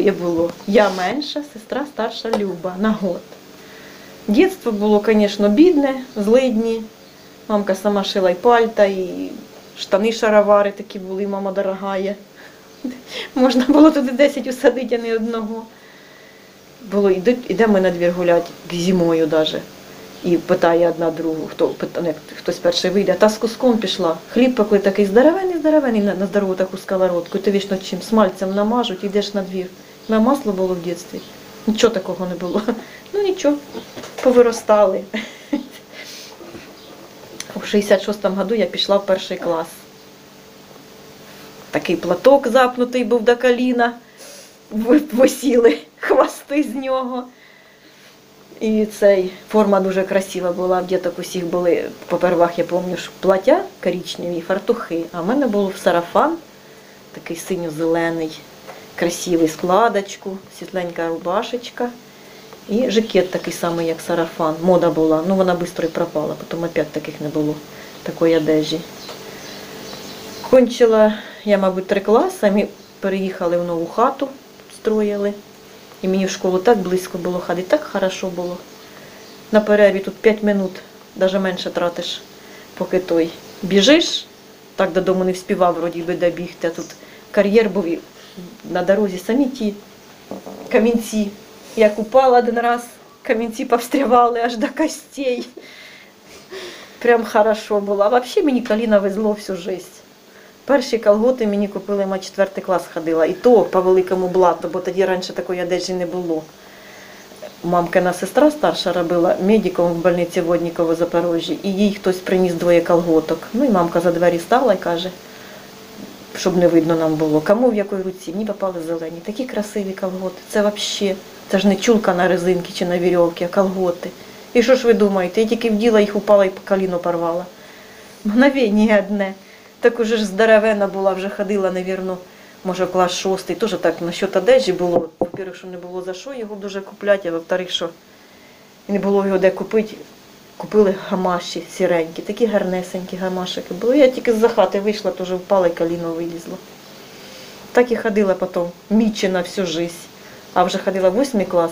двоє було. Я менша, сестра старша Люба, на год. Дєтство було, звісно, бідне, злидні. Мамка сама шила і пальта, і штани шаровари такі були, мама дорогая. Можна було туди 10 усадити, а не одного. Було, йдемо на двір гуляти, зимою навіть. І питає одна другу, хтось перший вийде, та з куском пішла. Хліб пекли такий здоровений на здорову таку сковородку. І ти вічно чим смальцем намажуть, йдеш на двір. На масло було в дитинстві. Нічого такого не було. Ну нічого, повиростали. У 66-му году я пішла в перший клас. Такий платок запнутий був до коліна, висіли хвости з нього. І форма дуже красива була, в діток усіх були, попервах я пам'ятаю, плаття коричневі, фартухи, а в мене був сарафан, такий синьо-зелений, красивий, складочку, світленька рубашечка і жакет такий самий, як сарафан. Мода була, ну вона швидко і пропала, потім опять таких не було, такої одежі. Кончила я, мабуть, 3 класи, ми переїхали в нову хату, строїли. І мені в школу так близько було ходити, так хорошо було. На перерві тут 5 минут, навіть менше тратиш, поки той біжиш. Так додому не вспівав, вроді би, добігти. А тут кар'єр був і на дорозі самі ті камінці. Як упала один раз, камінці повстрявали аж до костей. Прям хорошо було. А взагалі мені коліна везло всю життя. Перші колготи мені купили, я 4 клас ходила, і то по великому блату, бо тоді раніше такої одежі не було. Мамкина сестра старша робила медиком в больниці Водніково в Запорожжі, і їй хтось приніс 2 колготок. Ну і мамка за двері стала і каже, щоб не видно нам було, кому в якій руці. Мені попали зелені, такі красиві колготи. Це взагалі, це ж не чулка на резинці чи на вірьовці, а колготи. І що ж ви думаєте, я тільки вділа їх, упала і коліно порвала. Мгновення одне. Так уже ж здоровена була, вже ходила, мабуть, може в клас 6. Теж так насчет одежі було. По-перше, що не було за що його дуже купляти, а во-вторых, що не було його де купити. Купили гамаші сіренькі, такі гарнесенькі гамашики були. Я тільки з-за хати вийшла, теж впала і коліно вилізло. Так і ходила потім, мічена всю життя. А вже ходила в 8 клас,